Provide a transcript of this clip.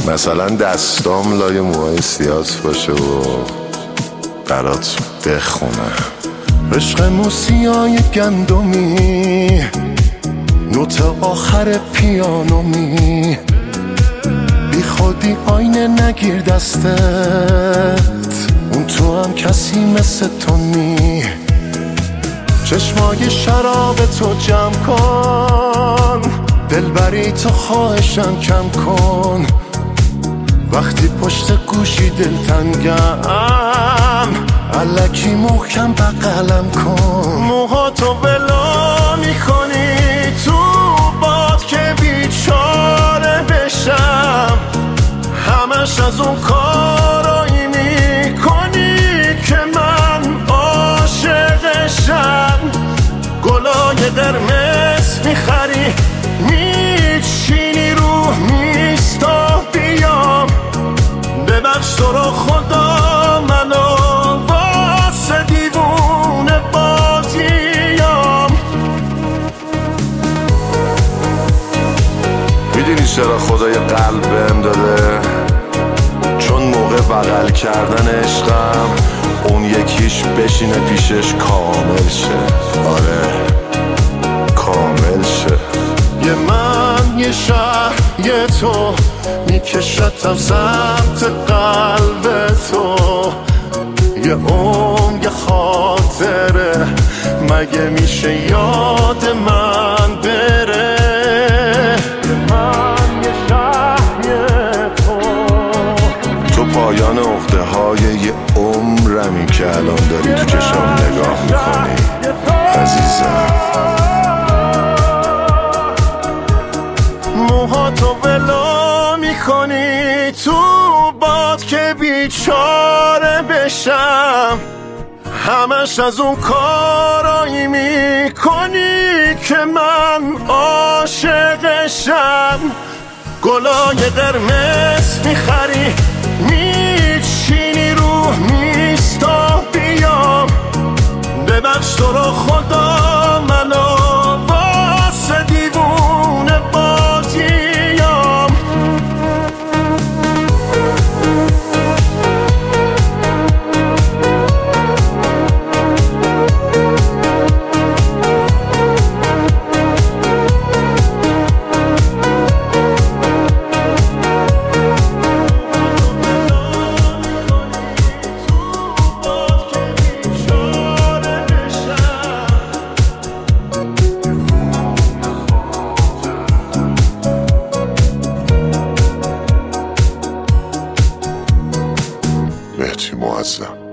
مثلا دستام لای موهای سیاس باشه و برات بخونه عشق موسیای گندمی، نوت آخر پیانومی، بی خودی آینه نگیر دستت، اون تو هم کسی مثل تو نی. چشمای شراب تو جمع کن، دلبری تو خواهشم کم کن. وقتی پشت گوشی دلتنگم، الکی محکم بغلم کن. موهاتو بلا میکنی تو باد که بیچاره بشم، همش از اون کارایی میکنی که من عاشقشم. گلای قرمز میخری میچینی رو میستا بیام، ببخش تو رو خدا منو واسه دیوونه بازیام. میدونی چرا خدا یه قلب بهم داده؟ چون موقع بغل کردن عشقم اون یکیش بشینه پیشش کامل شه. آره کامل شه. یه من یه شهر یه تو میکشتم سمت قلب تو، یه یه خاطره مگه میشه یاد من بره؟ یه من یه شهر یه تو پایان عقده های یه عمرمی که الان داری تو چشام نگاه میکنی عزیزم. موهاتو بلا میکنی تو باد که بیچاره بشم، همش از اون کارایی میکنی که من عاشقشم. گلای قرمز میخری میچینی رو میستا بیام، ببخش تو رو خدا منو واسه دیوونه بازیام. مهدی معظم.